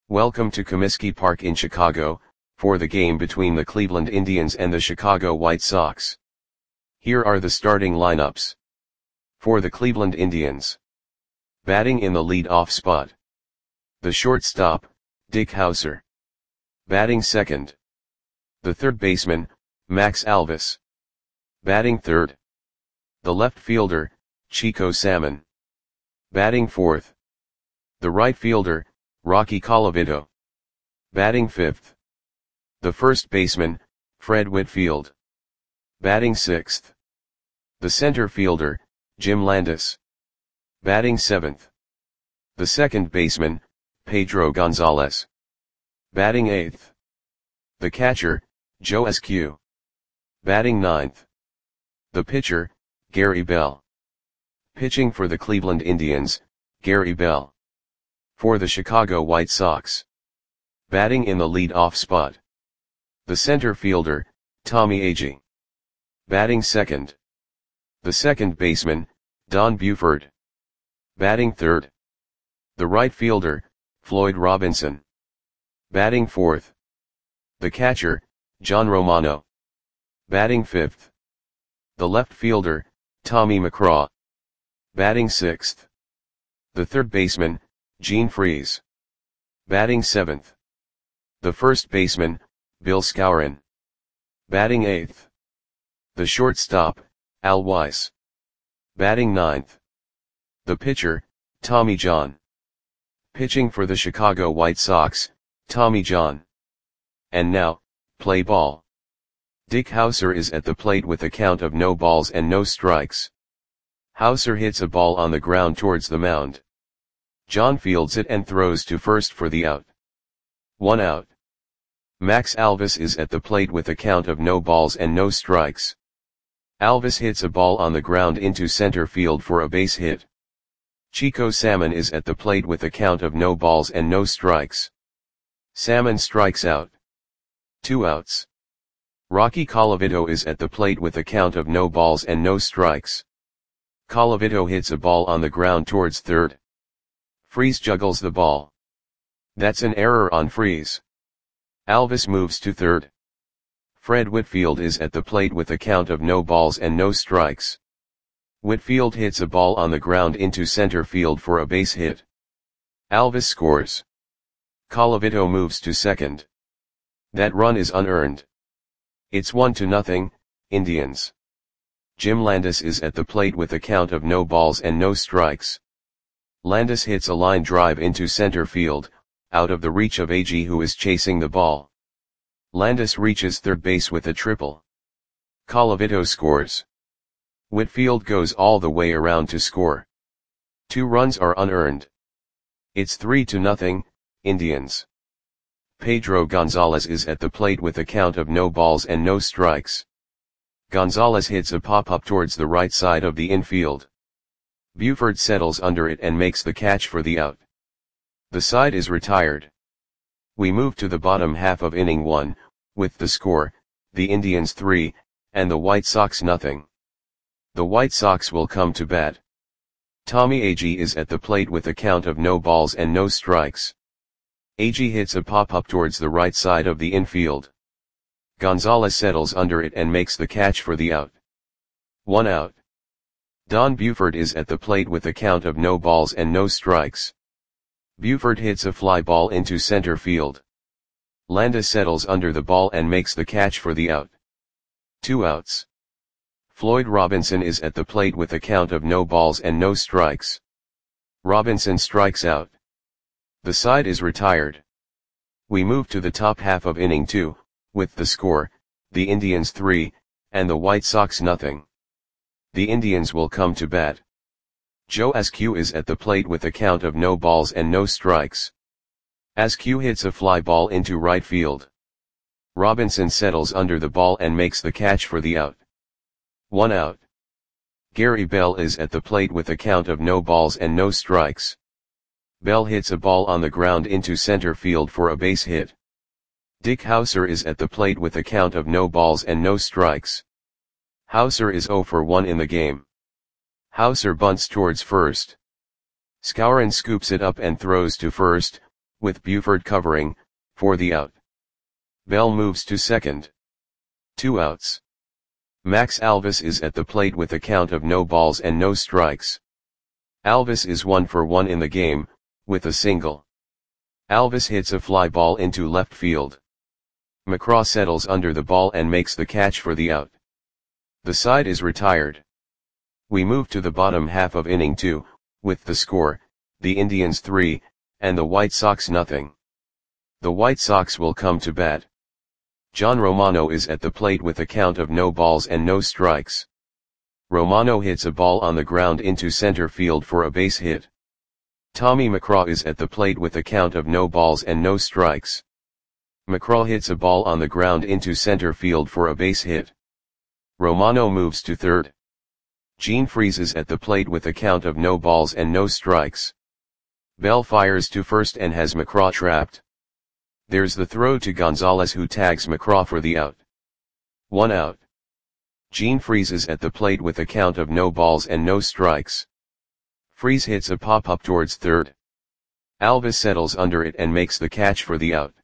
Welcome to Comiskey Park in Chicago, for the game between the Cleveland Indians and the Chicago White Sox. Here are the starting lineups. For the Cleveland Indians. Batting in the lead-off spot. The shortstop, Dick Howser. Batting second. The third baseman, Max Alvis. Batting third. The left fielder, Chico Salmon. Batting fourth. The right fielder, Rocky Colavito. Batting fifth. The first baseman, Fred Whitfield. Batting sixth. The center fielder, Jim Landis. Batting seventh. The second baseman, Pedro Gonzalez. Batting eighth. The catcher, Joe Eskew. Batting ninth. The pitcher, Gary Bell. Pitching for the Cleveland Indians, Gary Bell. For the Chicago White Sox. Batting in the lead-off spot. The center fielder, Tommy Agee. Batting second. The second baseman, Don Buford. Batting third. The right fielder, Floyd Robinson. Batting fourth. The catcher, John Romano. Batting fifth. The left fielder, Tommy McCraw. Batting sixth. The third baseman, Gene Freese. Batting seventh. The first baseman, Bill Skowron. Batting eighth. The shortstop, Al Weiss. Batting ninth. The pitcher, Tommy John. Pitching for the Chicago White Sox, Tommy John. And now, play ball. Dick Howser is at the plate with a count of no balls and no strikes. Howser hits a ball on the ground towards the mound. John fields it and throws to first for the out. 1 out. Max Alvis is at the plate with a count of no balls and no strikes. Alvis hits a ball on the ground into center field for a base hit. Chico Salmon is at the plate with a count of no balls and no strikes. Salmon strikes out. 2 outs. Rocky Colavito is at the plate with a count of no balls and no strikes. Colavito hits a ball on the ground towards third. Freese juggles the ball. That's an error on Freese. Alvis moves to third. Fred Whitfield is at the plate with a count of no balls and no strikes. Whitfield hits a ball on the ground into center field for a base hit. Alvis scores. Colavito moves to second. That run is unearned. It's 1-0, Indians. Jim Landis is at the plate with a count of no balls and no strikes. Landis hits a line drive into center field, out of the reach of Agee, who is chasing the ball. Landis reaches third base with a triple. Colavito scores. Whitfield goes all the way around to score. 2 runs are unearned. It's 3-0, Indians. Pedro Gonzalez is at the plate with a count of no balls and no strikes. Gonzalez hits a pop-up towards the right side of the infield. Buford settles under it and makes the catch for the out. The side is retired. We move to the bottom half of inning 1, with the score, the Indians 3, and the White Sox 0. The White Sox will come to bat. Tommy Agee is at the plate with a count of no balls and no strikes. Agee hits a pop-up towards the right side of the infield. Gonzalez settles under it and makes the catch for the out. 1 out. Don Buford is at the plate with a count of no balls and no strikes. Buford hits a fly ball into center field. Landis settles under the ball and makes the catch for the out. 2 outs. Floyd Robinson is at the plate with a count of no balls and no strikes. Robinson strikes out. The side is retired. We move to the top half of inning 2, with the score, the Indians 3, and the White Sox 0. The Indians will come to bat. Joe Eskew is at the plate with a count of no balls and no strikes. Eskew hits a fly ball into right field. Robinson settles under the ball and makes the catch for the out. 1 out. Gary Bell is at the plate with a count of no balls and no strikes. Bell hits a ball on the ground into center field for a base hit. Dick Howser is at the plate with a count of no balls and no strikes. Howser is 0 for 1 in the game. Howser bunts towards first. Skowron scoops it up and throws to first, with Buford covering, for the out. Bell moves to second. 2 outs. Max Alvis is at the plate with a count of no balls and no strikes. Alvis is 1 for 1 in the game, with a single. Alvis hits a fly ball into left field. McCraw settles under the ball and makes the catch for the out. The side is retired. We move to the bottom half of inning 2, with the score, the Indians 3, and the White Sox nothing. The White Sox will come to bat. John Romano is at the plate with a count of no balls and no strikes. Romano hits a ball on the ground into center field for a base hit. Tommy McCraw is at the plate with a count of no balls and no strikes. McCraw hits a ball on the ground into center field for a base hit. Romano moves to third. Gene freezes at the plate with a count of no balls and no strikes. Bell fires to first and has McCraw trapped. There's the throw to Gonzalez, who tags McCraw for the out. 1 out. Gene freezes at the plate with a count of no balls and no strikes. Freeze hits a pop-up towards third. Alvis settles under it and makes the catch for the out.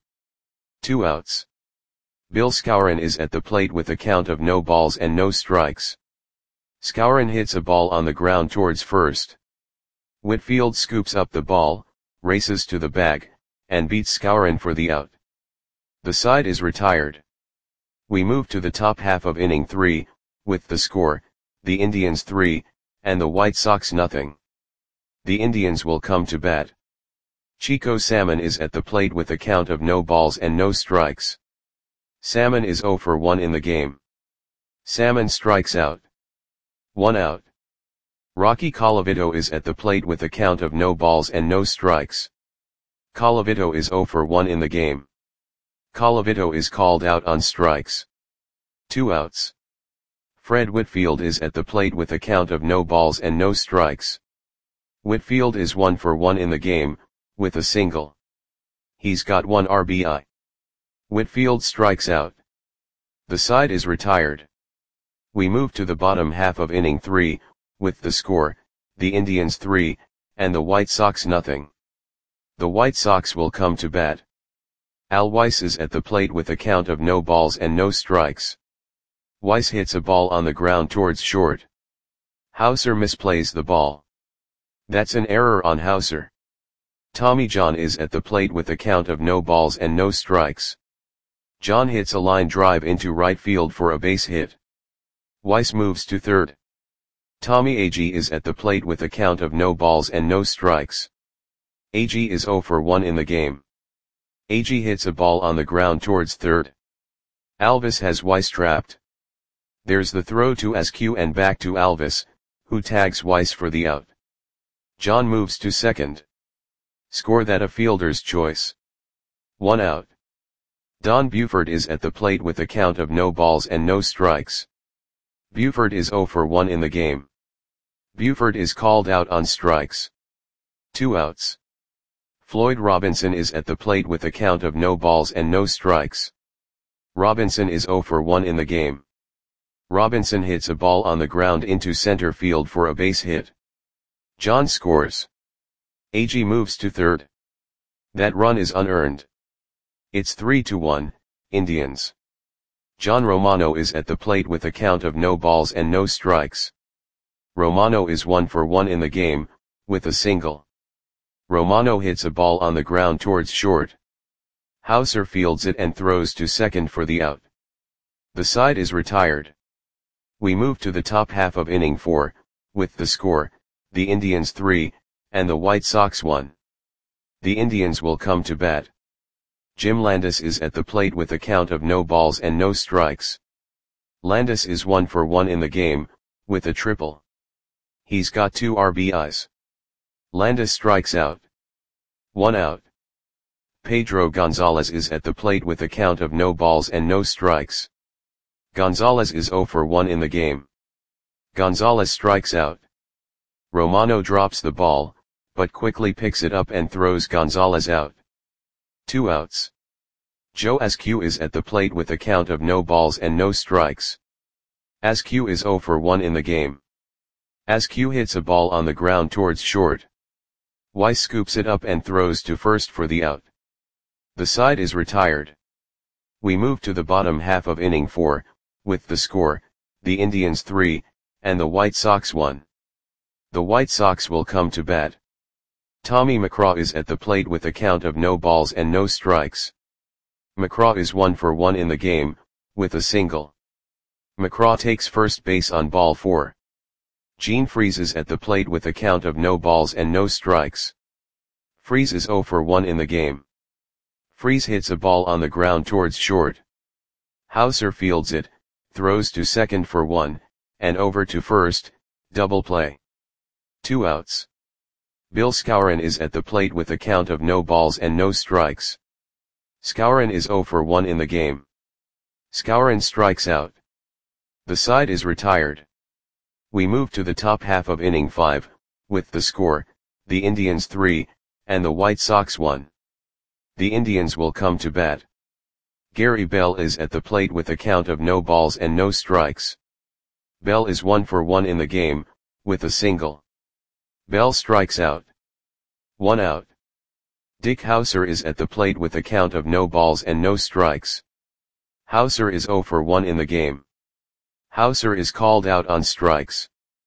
2 outs. Bill Skowron is at the plate with a count of no balls and no strikes. Skowron hits a ball on the ground towards first. Whitfield scoops up the ball, races to the bag, and beats Skowron for the out. The side is retired. We move to the top half of inning 3, with the score, the Indians 3, and the White Sox nothing. The Indians will come to bat. Chico Salmon is at the plate with a count of no balls and no strikes. Salmon is 0 for 1 in the game. Salmon strikes out. 1 out. Rocky Colavito is at the plate with a count of no balls and no strikes. Colavito is 0 for 1 in the game. Colavito is called out on strikes. 2 outs. Fred Whitfield is at the plate with a count of no balls and no strikes. Whitfield is 1 for 1 in the game, with a single. He's got 1 RBI. Whitfield strikes out. The side is retired. We move to the bottom half of inning 3, with the score, the Indians 3, and the White Sox nothing. The White Sox will come to bat. Al Weiss is at the plate with a count of no balls and no strikes. Weiss hits a ball on the ground towards short. Hauser misplays the ball. That's an error on Hauser. Tommy John is at the plate with a count of no balls and no strikes. John hits a line drive into right field for a base hit. Weiss moves to third. Tommy Agee is at the plate with a count of no balls and no strikes. Agee is 0 for 1 in the game. Agee hits a ball on the ground towards third. Alvis has Weiss trapped. There's the throw to Askew and back to Alvis, who tags Weiss for the out. John moves to second. Score that a fielder's choice. 1 out. Don Buford is at the plate with a count of no balls and no strikes. Buford is 0 for 1 in the game. Buford is called out on strikes. 2 outs. Floyd Robinson is at the plate with a count of no balls and no strikes. Robinson is 0 for 1 in the game. Robinson hits a ball on the ground into center field for a base hit. John scores. Agee moves to third. That run is unearned. It's 3-1, Indians. John Romano is at the plate with a count of no balls and no strikes. Romano is 1 for 1 in the game, with a single. Romano hits a ball on the ground towards short. Hauser fields it and throws to second for the out. The side is retired. We move to the top half of inning 4, with the score, the Indians 3, and the White Sox 1. The Indians will come to bat. Jim Landis is at the plate with a count of no balls and no strikes. Landis is 1 for 1 in the game, with a triple. He's got 2 RBIs. Landis strikes out. 1 out. Pedro Gonzalez is at the plate with a count of no balls and no strikes. Gonzalez is 0 for 1 in the game. Gonzalez strikes out. Romano drops the ball, but quickly picks it up and throws Gonzalez out. 2 outs. Joe Askew is at the plate with a count of no balls and no strikes. Askew is 0 for 1 in the game. Askew hits a ball on the ground towards short. Weiss scoops it up and throws to first for the out. The side is retired. We move to the bottom half of inning 4, with the score, the Indians 3, and the White Sox 1. The White Sox will come to bat. Tommy McGraw is at the plate with a count of no balls and no strikes. McGraw is 1 for 1 in the game, with a single. McGraw takes first base on ball 4. Gene Freese is at the plate with a count of no balls and no strikes. Freese is 0 for 1 in the game. Freese hits a ball on the ground towards short. Hauser fields it, throws to second for 1, and over to first, double play. 2 outs. Bill Skowron is at the plate with a count of no balls and no strikes. Skowron is 0 for 1 in the game. Skowron strikes out. The side is retired. We move to the top half of inning 5, with the score, the Indians 3, and the White Sox 1. The Indians will come to bat. Gary Bell is at the plate with a count of no balls and no strikes. Bell is 1 for 1 in the game, with a single. Bell strikes out. 1 out. Dick Hauser is at the plate with a count of no balls and no strikes. Hauser is 0 for 1 in the game. Hauser is called out on strikes.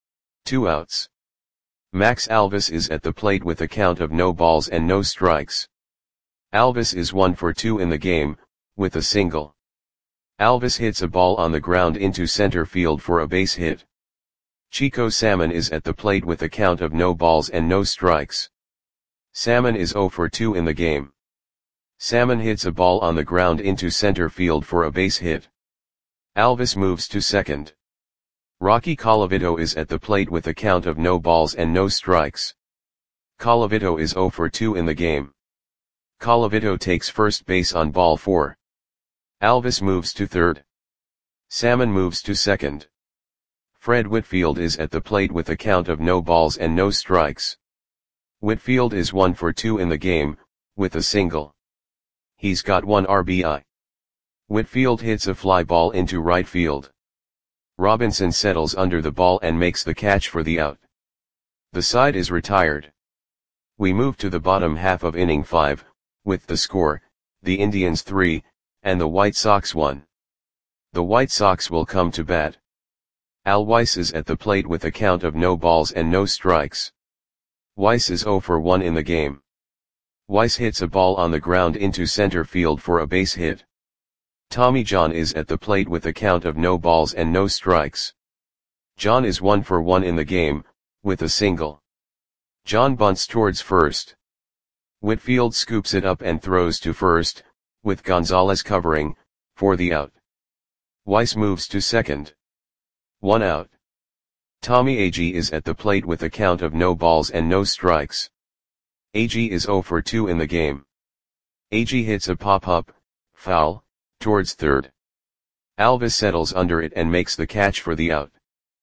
2 outs. Max Alvis is at the plate with a count of no balls and no strikes. Alvis is 1 for 2 in the game, with a single. Alvis hits a ball on the ground into center field for a base hit. Chico Salmon is at the plate with a count of no balls and no strikes. Salmon is 0 for 2 in the game. Salmon hits a ball on the ground into center field for a base hit. Alvis moves to second. Rocky Colavito is at the plate with a count of no balls and no strikes. Colavito is 0 for 2 in the game. Colavito takes first base on ball 4. Alvis moves to third. Salmon moves to second. Fred Whitfield is at the plate with a count of no balls and no strikes. Whitfield is 1 for 2 in the game, with a single. He's got 1 RBI. Whitfield hits a fly ball into right field. Robinson settles under the ball and makes the catch for the out. The side is retired. We move to the bottom half of inning 5, with the score, the Indians 3, and the White Sox 1. The White Sox will come to bat. Al Weiss is at the plate with a count of no balls and no strikes. Weiss is 0 for 1 in the game. Weiss hits a ball on the ground into center field for a base hit. Tommy John is at the plate with a count of no balls and no strikes. John is 1 for 1 in the game, with a single. John bunts towards first. Whitfield scoops it up and throws to first, with Gonzalez covering, for the out. Weiss moves to second. 1 out. Tommy Agee is at the plate with a count of no balls and no strikes. Agee is 0 for 2 in the game. Agee hits a pop-up, foul, towards third. Alvis settles under it and makes the catch for the out.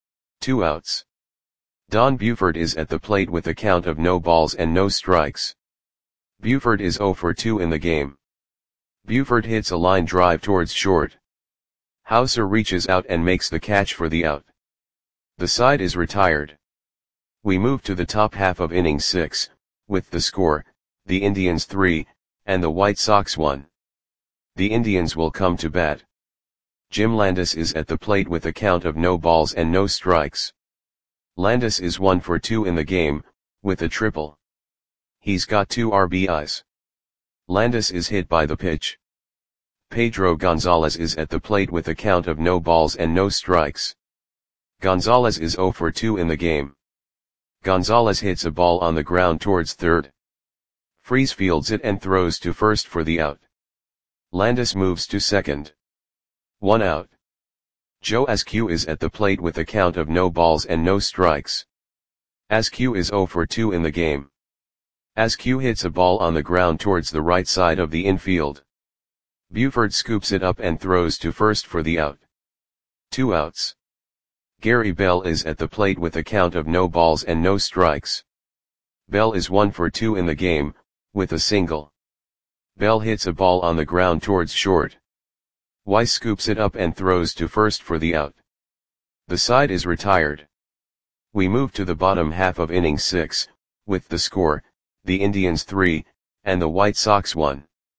2 outs. Don Buford is at the plate with a count of no balls and no strikes. Buford is 0 for 2 in the game. Buford hits a line drive towards short. Hauser reaches out and makes the catch for the out. The side is retired. We move to the top half of inning 6, with the score, the Indians 3, and the White Sox 1. The Indians will come to bat. Jim Landis is at the plate with a count of no balls and no strikes. Landis is 1 for 2 in the game, with a triple. He's got 2 RBIs. Landis is hit by the pitch. Pedro Gonzalez is at the plate with a count of no balls and no strikes. Gonzalez is 0 for 2 in the game. Gonzalez hits a ball on the ground towards third. Freese fields it and throws to first for the out. Landis moves to second. 1 out. Joe Askew is at the plate with a count of no balls and no strikes. Askew is 0 for 2 in the game. Askew hits a ball on the ground towards the right side of the infield. Buford scoops it up and throws to first for the out. 2 outs. Gary Bell is at the plate with a count of no balls and no strikes. Bell is 1 for 2 in the game, with a single. Bell hits a ball on the ground towards short. Weiss scoops it up and throws to first for the out. The side is retired. We move to the bottom half of inning 6, with the score, the Indians 3, and the White Sox 1.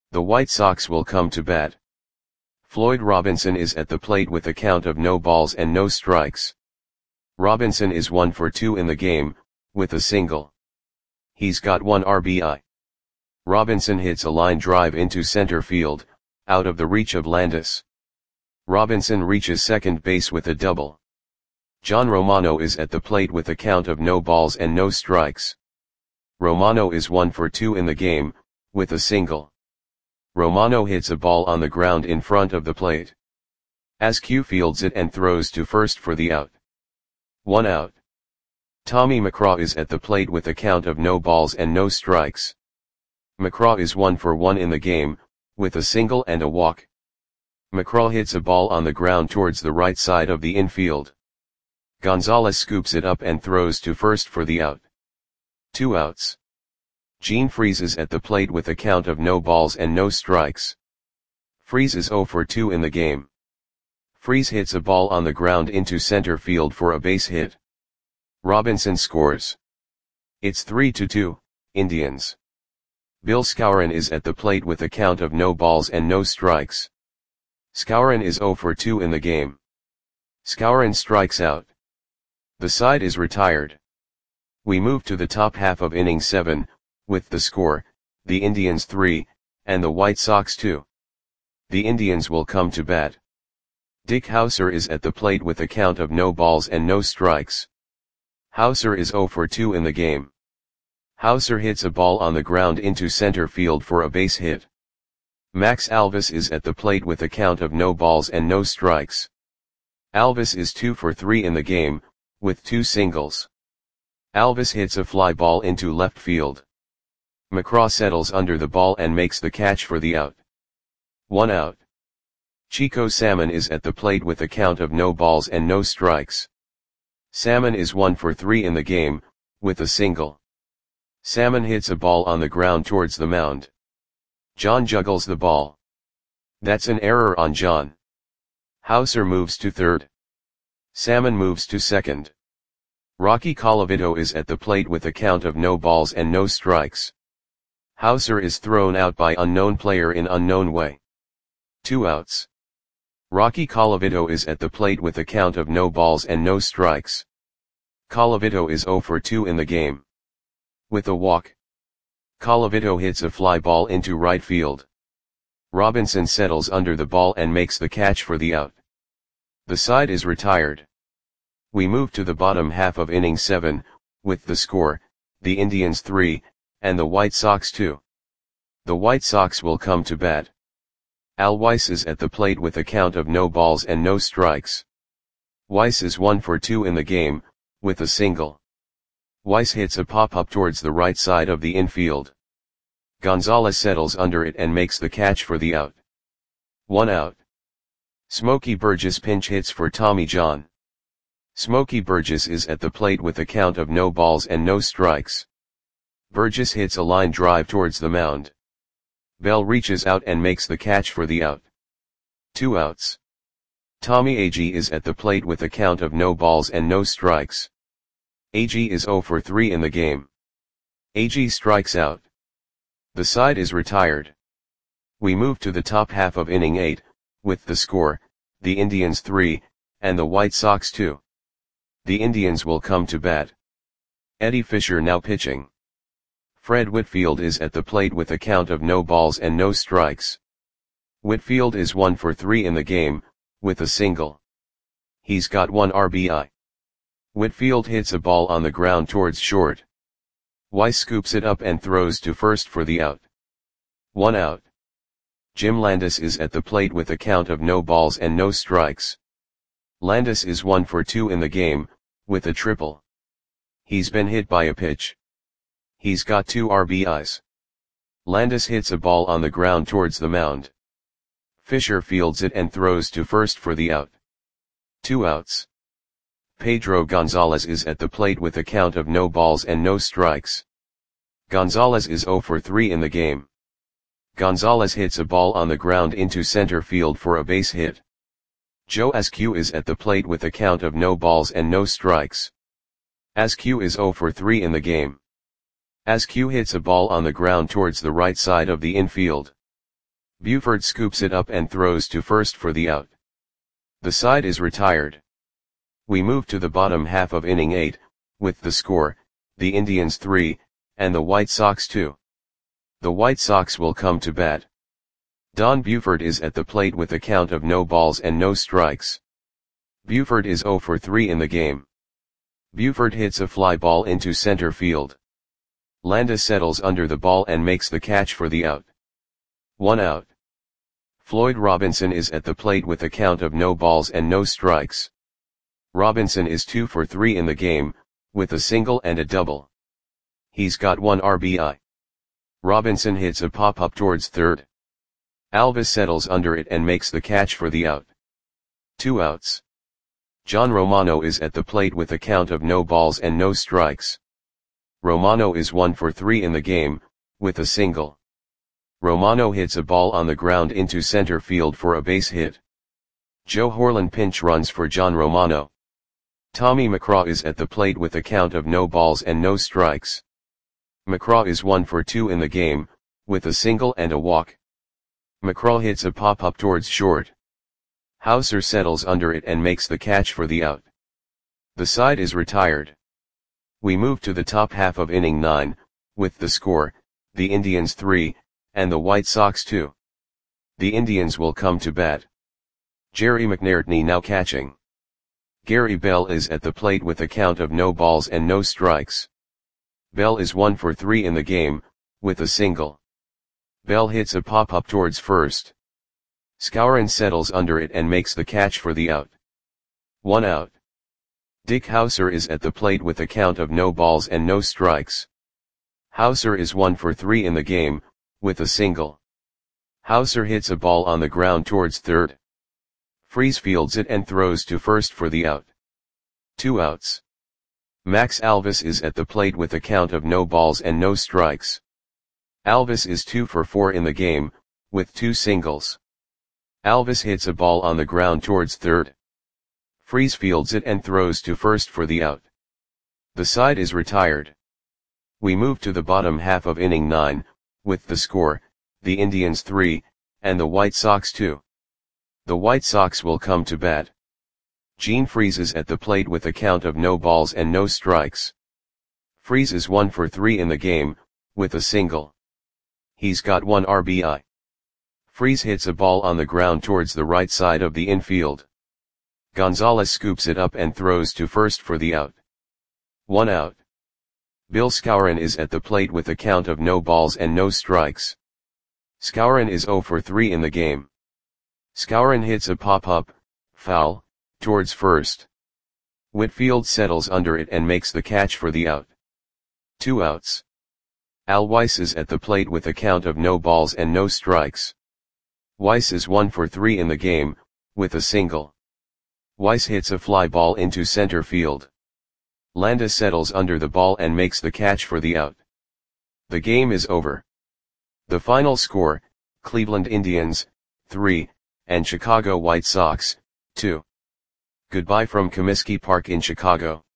The White Sox will come to bat. Floyd Robinson is at the plate with a count of no balls and no strikes. Robinson is 1 for 2 in the game, with a single. He's got 1 RBI. Robinson hits a line drive into center field, out of the reach of Landis. Robinson reaches second base with a double. John Romano is at the plate with a count of no balls and no strikes. Romano is 1 for 2 in the game, with a single. Romano hits a ball on the ground in front of the plate. Askew fields it and throws to first for the out. 1 out. Tommy McCraw is at the plate with a count of no balls and no strikes. McCraw is 1 for 1 in the game, with a single and a walk. McCraw hits a ball on the ground towards the right side of the infield. Gonzalez scoops it up and throws to first for the out. 2 outs. Gene Freese is at the plate with a count of no balls and no strikes. Freese is 0 for 2 in the game. Freese hits a ball on the ground into center field for a base hit. Robinson scores. It's 3-2, Indians. Bill Skowron is at the plate with a count of no balls and no strikes. Skowron is 0 for 2 in the game. Skowron strikes out. The side is retired. We move to the top half of inning 7, with the score, the Indians 3, and the White Sox 2. The Indians will come to bat. Dick Hauser is at the plate with a count of no balls and no strikes. Hauser is 0 for 2 in the game. Hauser hits a ball on the ground into center field for a base hit. Max Alvis is at the plate with a count of no balls and no strikes. Alvis is 2 for 3 in the game, with 2 singles. Alvis hits a fly ball into left field. McCraw settles under the ball and makes the catch for the out. 1 out. Chico Salmon is at the plate with a count of no balls and no strikes. Salmon is 1 for 3 in the game, with a single. Salmon hits a ball on the ground towards the mound. John juggles the ball. That's an error on John. Hauser moves to third. Salmon moves to second. Rocky Colavito is at the plate with a count of no balls and no strikes. Hauser is thrown out by unknown player in unknown way. 2 outs. Rocky Colavito is at the plate with a count of no balls and no strikes. Colavito is 0 for 2 in the game. With a walk. Colavito hits a fly ball into right field. Robinson settles under the ball and makes the catch for the out. The side is retired. We move to the bottom half of inning 7, with the score, the Indians 3, and the White Sox 2. The White Sox will come to bat. Al Weiss is at the plate with a count of no balls and no strikes. Weiss is 1 for 2 in the game, with a single. Weiss hits a pop-up towards the right side of the infield. Gonzalez settles under it and makes the catch for the out. 1 out. Smokey Burgess pinch hits for Tommy John. Smokey Burgess is at the plate with a count of no balls and no strikes. Burgess hits a line drive towards the mound. Bell reaches out and makes the catch for the out. 2 outs. Tommy Agee is at the plate with a count of no balls and no strikes. Agee is 0 for 3 in the game. Agee strikes out. The side is retired. We move to the top half of inning 8, with the score, the Indians 3, and the White Sox 2. The Indians will come to bat. Eddie Fisher now pitching. Fred Whitfield is at the plate with a count of no balls and no strikes. Whitfield is 1 for 3 in the game, with a single. He's got 1 RBI. Whitfield hits a ball on the ground towards short. Weiss scoops it up and throws to first for the out. 1 out. Jim Landis is at the plate with a count of no balls and no strikes. Landis is 1 for 2 in the game, with a triple. He's been hit by a pitch. He's got 2 RBIs. Landis hits a ball on the ground towards the mound. Fisher fields it and throws to first for the out. 2 outs. Pedro Gonzalez is at the plate with a count of no balls and no strikes. Gonzalez is 0 for 3 in the game. Gonzalez hits a ball on the ground into center field for a base hit. Joe Askew is at the plate with a count of no balls and no strikes. Askew is 0 for 3 in the game. Askew hits a ball on the ground towards the right side of the infield. Buford scoops it up and throws to first for the out. The side is retired. We move to the bottom half of inning 8, with the score, the Indians 3, and the White Sox 2. The White Sox will come to bat. Don Buford is at the plate with a count of no balls and no strikes. Buford is 0 for 3 in the game. Buford hits a fly ball into center field. Landis settles under the ball and makes the catch for the out. 1 out. Floyd Robinson is at the plate with a count of no balls and no strikes. Robinson is 2 for 3 in the game, with a single and a double. He's got 1 RBI. Robinson hits a pop-up towards third. Alvis settles under it and makes the catch for the out. 2 outs. John Romano is at the plate with a count of no balls and no strikes. Romano is 1 for 3 in the game, with a single. Romano hits a ball on the ground into center field for a base hit. Joe Horlen pinch runs for John Romano. Tommy McCraw is at the plate with a count of no balls and no strikes. McCraw is 1 for 2 in the game, with a single and a walk. McCraw hits a pop-up towards short. Hauser settles under it and makes the catch for the out. The side is retired. We move to the top half of inning 9, with the score, the Indians 3, and the White Sox 2. The Indians will come to bat. Jerry McNairtney now catching. Gary Bell is at the plate with a count of no balls and no strikes. Bell is 1 for 3 in the game, with a single. Bell hits a pop-up towards first. Skowron settles under it and makes the catch for the out. 1 out. Dick Hauser is at the plate with a count of no balls and no strikes. Hauser is 1 for 3 in the game, with a single. Hauser hits a ball on the ground towards third. Freese fields it and throws to first for the out. 2 outs. Max Alvis is at the plate with a count of no balls and no strikes. Alvis is 2 for 4 in the game, with 2 singles. Alvis hits a ball on the ground towards third. Freese fields it and throws to first for the out. The side is retired. We move to the bottom half of inning 9, with the score, the Indians 3, and the White Sox 2. The White Sox will come to bat. Gene Freese is at the plate with a count of no balls and no strikes. Freese is 1 for 3 in the game, with a single. He's got 1 RBI. Freese hits a ball on the ground towards the right side of the infield. Gonzalez scoops it up and throws to first for the out. 1 out. Bill Skowron is at the plate with a count of no balls and no strikes. Skowron is 0 for 3 in the game. Skowron hits a pop-up, foul, towards first. Whitfield settles under it and makes the catch for the out. 2 outs. Al Weiss is at the plate with a count of no balls and no strikes. Weiss is 1 for 3 in the game, with a single. Weiss hits a fly ball into center field. Landis settles under the ball and makes the catch for the out. The game is over. The final score, Cleveland Indians, 3, and Chicago White Sox, 2. Goodbye from Comiskey Park in Chicago.